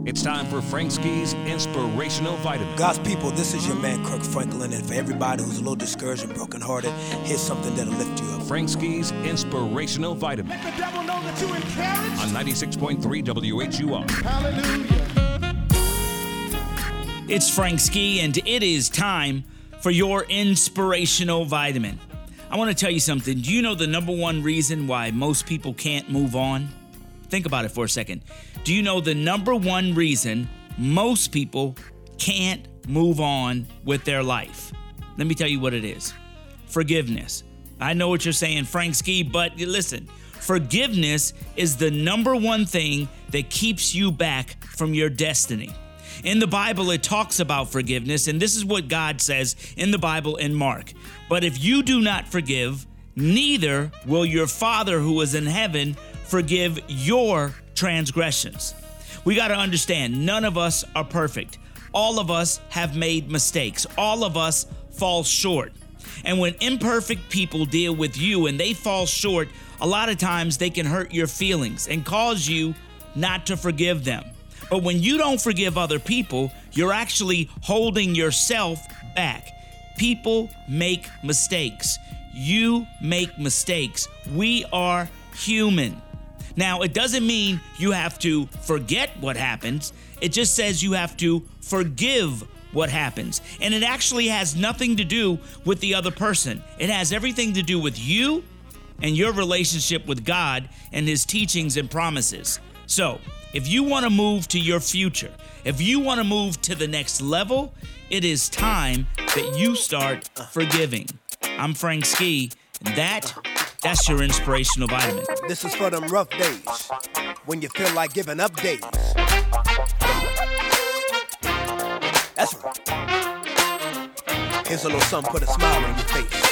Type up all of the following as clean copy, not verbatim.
It's time for Frank Ski's Inspirational Vitamin. God's people, this is your man Kirk Franklin, and for everybody who's a little discouraged and brokenhearted, here's something that'll lift you up. Frank Ski's Inspirational Vitamin. Let the devil know that you're encouraged. On 96.3 WHUR. Hallelujah. It's Frank Ski, and it is time for your Inspirational Vitamin. I want to tell you something. Do you know the number one reason why most people can't move on? Think about it for a second. Do you know the number one reason most people can't move on with their life? Let me tell you what it is. Forgiveness. I know what you're saying, Frank Ski, but listen, forgiveness is the number one thing that keeps you back from your destiny. In the Bible, it talks about forgiveness, and this is what God says in the Bible in Mark. But if you do not forgive, neither will your Father who is in heaven forgive your transgressions. We got to understand, none of us are perfect. All of us have made mistakes. All of us fall short. And when imperfect people deal with you and they fall short, a lot of times they can hurt your feelings and cause you not to forgive them. But when you don't forgive other people, you're actually holding yourself back. People make mistakes. You make mistakes. We are human. Now, it doesn't mean you have to forget what happens. It just says you have to forgive what happens. And it actually has nothing to do with the other person. It has everything to do with you and your relationship with God and His teachings and promises. So, if you want to move to your future, if you want to move to the next level, it is time that you start forgiving. I'm Frank Ski, and that's your Inspirational Vitamin. This is for them rough days, when you feel like giving up days. That's right. Here's a little something, put a smile on your face.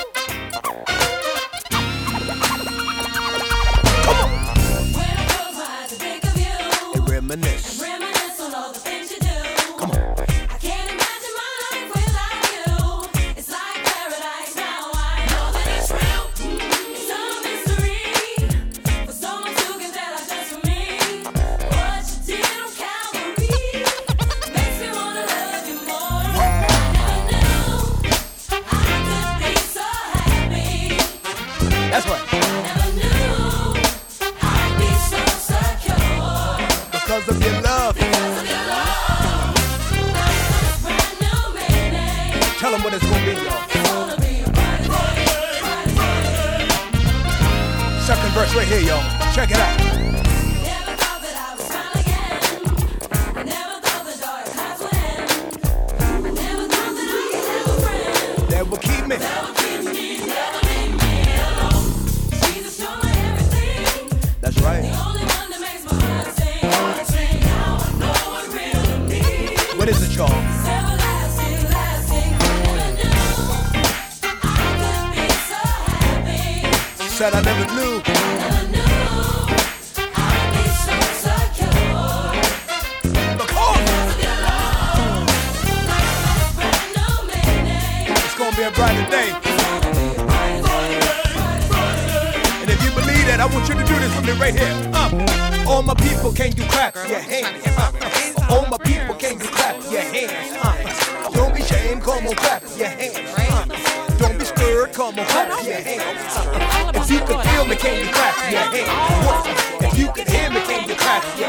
Come on. When I close my eyes, I think of you. And reminisce. Reminisce on all the things you do. Come on. I can't imagine my life without you. It's like paradise now. I know that it's real. It's a mystery. For someone to give their life just for me. What you did on Calvary makes me wanna love you more. I never knew I could be so happy. That's right. Never knew I'd be so secure. Because of your love. Because of your love, I got a brand new meaning. Tell them what it's gonna be, y'all. It's gonna be a brighter day, brighter day. Second verse right here, y'all. Check it out. Never thought that I would smile again. I never thought the dark times would end. I never thought that I could have a friend. That will keep me. Never keep me, never leave me alone. Jesus, you're my everything. That's right. The only one that makes my heart sing. Now I know what really means. What is it, y'all? It's everlasting, lasting. Never knew I could be so happy. Said I never knew. Never knew I'd be so secure. Because Because of your love, I got a brand new meaning. it's gonna be a brighter day. It's gonna be a brighter day, brighter day. And if you believe that, I want you to do this with me right here. All my people, can you clap your hands? All my people, can you clap your hands? Don't be ashamed, come on, clap your hands. Don't be scared, come on, clap your hands. If you can feel me, can you clap your hands? If you can hear me, can you clap your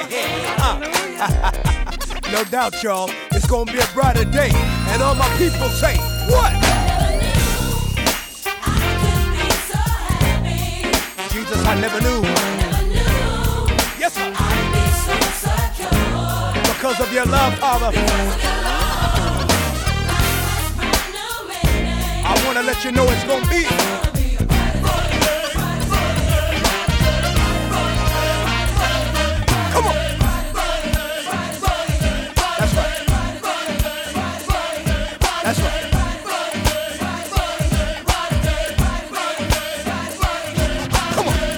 hands? No doubt, y'all, it's gonna be a brighter day. And all my people say, what? Never knew I could be so happy. Jesus, I never knew. Never knew Yes, sir. I'd be so secure. Because of your love, Father. Because of your love, I got a brand new meaning. I want to let you know it's going to be. It's gonna be a brighter day, brighter day. Come on. That's right. That's right. Come on.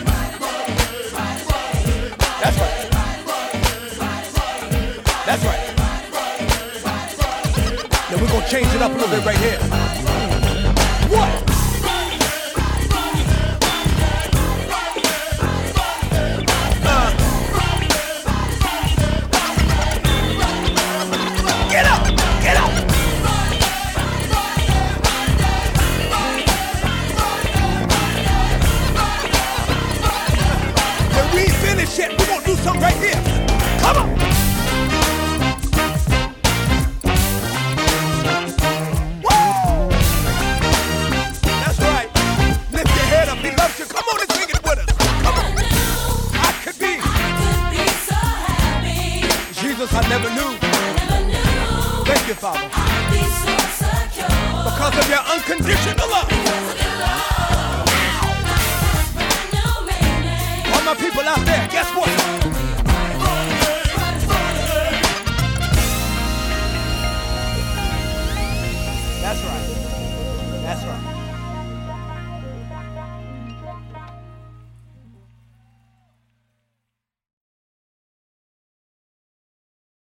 That's right. That's right. Now we're going to change it up a little bit right here. What? right here. Come on. Woo! That's right. Lift your head up. He loves you. Come on and sing it with us. Come on. I could be so happy. Jesus I never knew. Thank you, Father. I'd be so secure. Because of your unconditional love. No meaning. All my people out there, guess what?